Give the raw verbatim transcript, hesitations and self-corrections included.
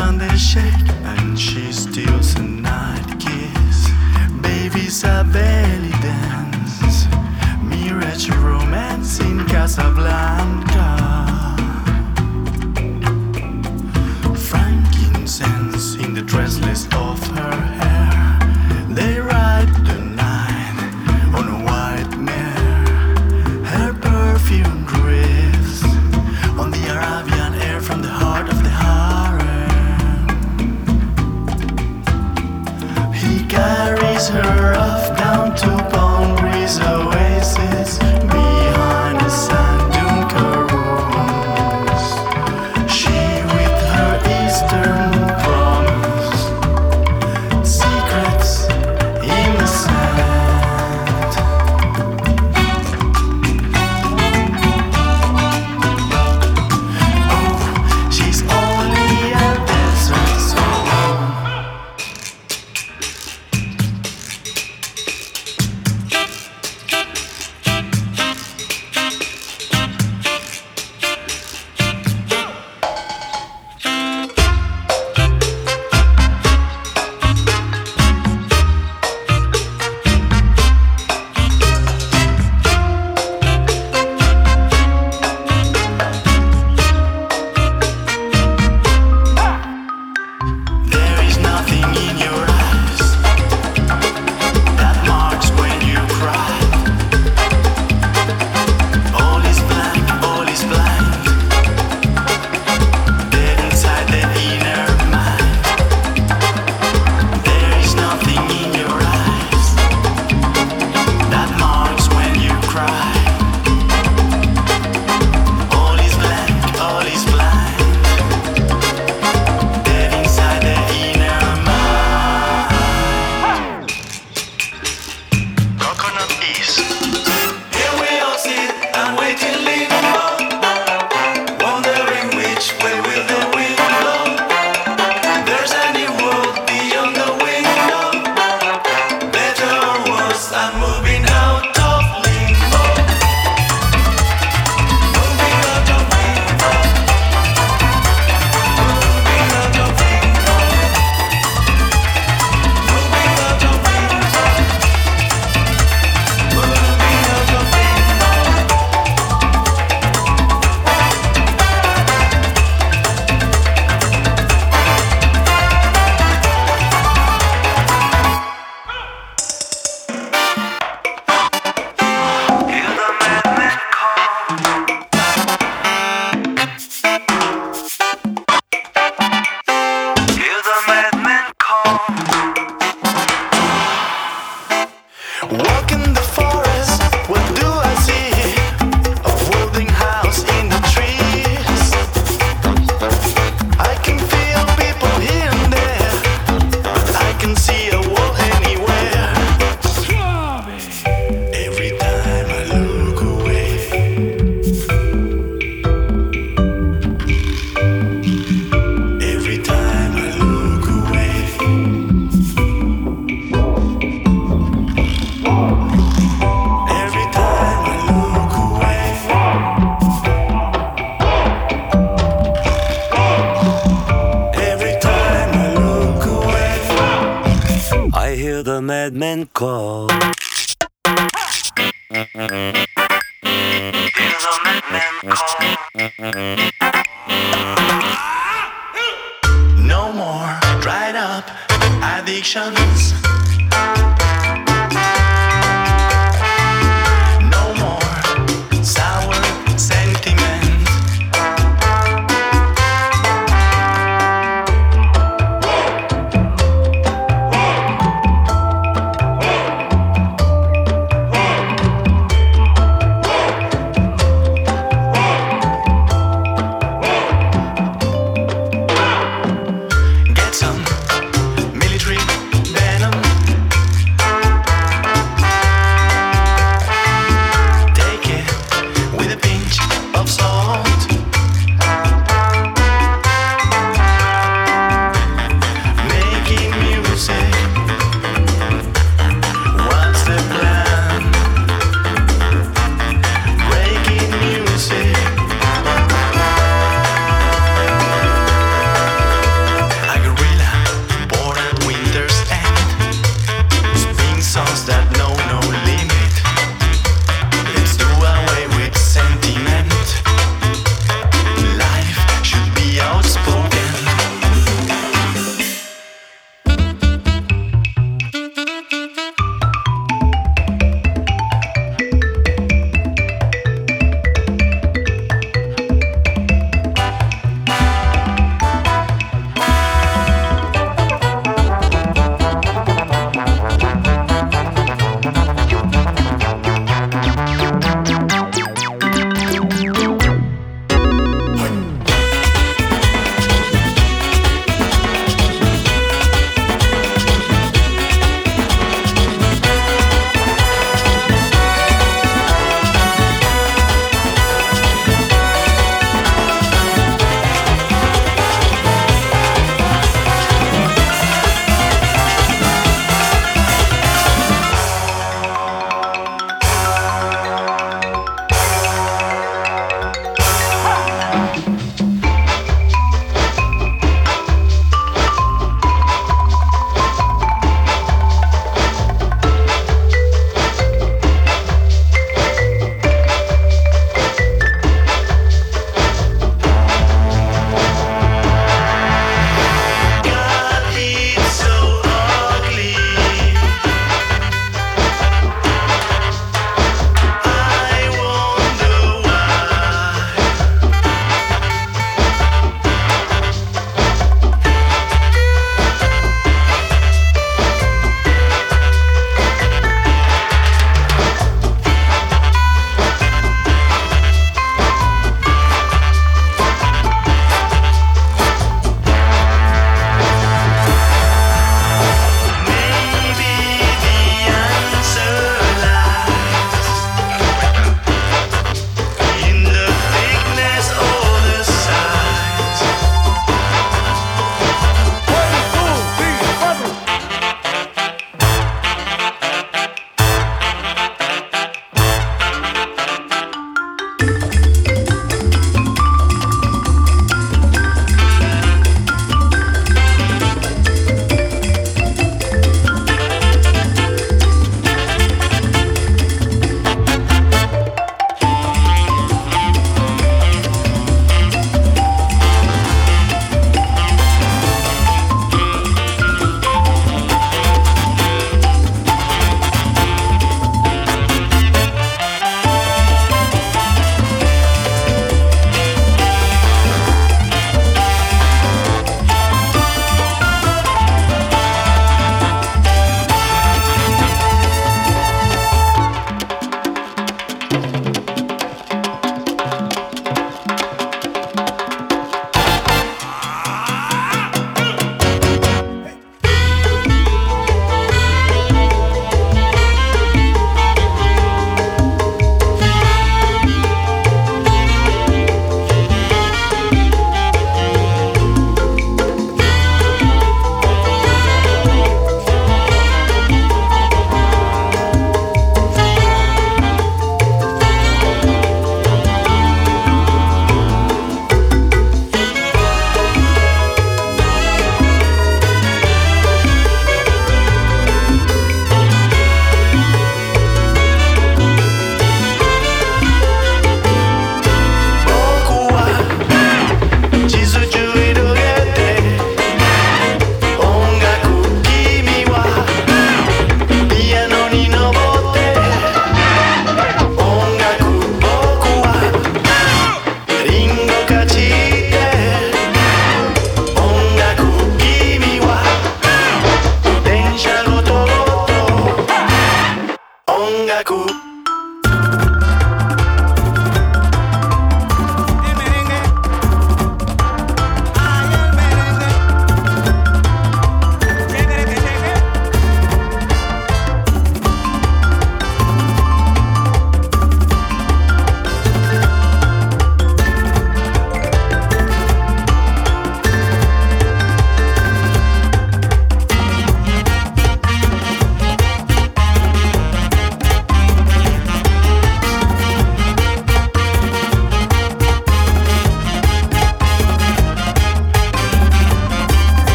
on the shake and she steals a night kiss. Babies are belly dance, mirage romance in Casablanca. Frankincense in the dress list of her hair. They ride the night on a white mare. Her perfume drifts on the Arabian air from the heart of the harem. He carries her off down to Palm Breeze Oasis behind the sand dune caroons. She with her Eastern promise, secrets in the sand. Oh, she's only a desert soul. There is nothing in your eyes that marks when you cry. All is blank, all is blind, dead inside the inner mind. There is nothing in your eyes that marks when you cry. All is blank, all is blind, dead inside the inner mind. Coconut peace. Here we all sit and wait in limbo, wondering which way will the wind blow. There's a new world beyond the window, better or worse, I'm moving out of limbo. Moving out of limbo. Moving out of limbo. Moving out of limbo. Moving out of limbo. Hear the madman call. Hear the madman call. Walk in the forest, what do I see? A folding house in the trees. I can feel people here and there, but I can see a wall anywhere. Every time I look away, every time I look away, every time I look away, every time I look away, I hear the madman call. hear the madman call. No more dried up addictions.